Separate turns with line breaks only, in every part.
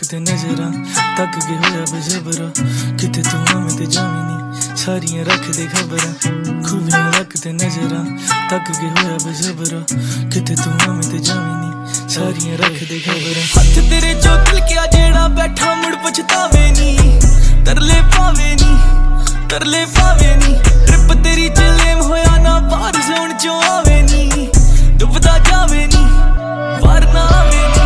ते नजरां तक के होया बेजबरा किते तू आवें ते जावें नी सारियां रख दे खबरां खूबियां लक ते नजरां तक के होया बेजबरा किते तू आवें ते जावें नी सारियां रख दे खबरां हथ तेरे चो तिलकिया जेड़ा बैठा मुड़ पछतावे नी तरले पावे नी ट्रिप तेरी चलेम होया ना बाहर जोन चो आवे नी डुबदा जावे नी बाहर ना आवे नी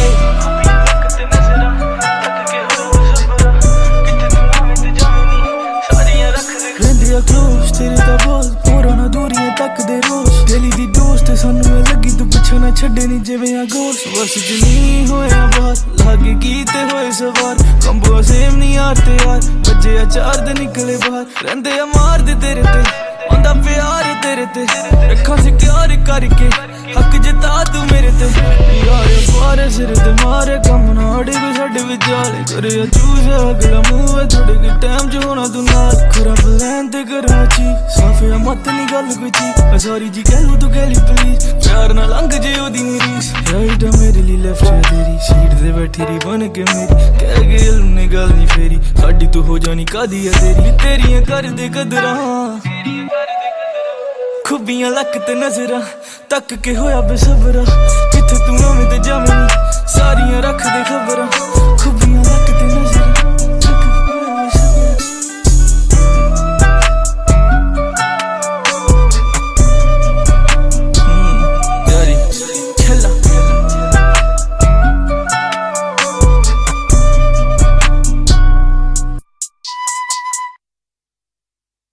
क्लोज तेरे दा बोल पूरा ना दूरियां तक दे रोज डेली दी दोस्त सानू ए लगी तू पिछे ना छड्डे नी जिवें आ गोश बस जनी होया बात लागे कीते होए सवार कंबो सेम नी यार ते यार बजे आ चार दे निकले बाहर रंदे आ मार दे तेरे ते आंदा प्यार तेरे ते रखा से प्यार करके हक जता तू मेरे ते यार पारे सिर ते मारे कम ना अड़े कोई साडे विचाले करे चूस अगला मुंह थोड़े के टाइम च होना तू नाल खरा प्लान ते कराची साफे मत नी गल कोई थी सॉरी जी कह लू तू कह ली प्लीज प्यार ना लंघ जे ओदी रीस राइट मेरे लिए लेफ्ट है तेरी सीट ते बैठी री बन के मेरी कह गए ने गल नी फेरी साडी तू हो जानी कादी है तेरी तेरियां कर दे कदरां खूबियां लक ते नजरां तक के होया बेसबरा किथे तू आवें ते जावें नी सारियां रख दे खबरां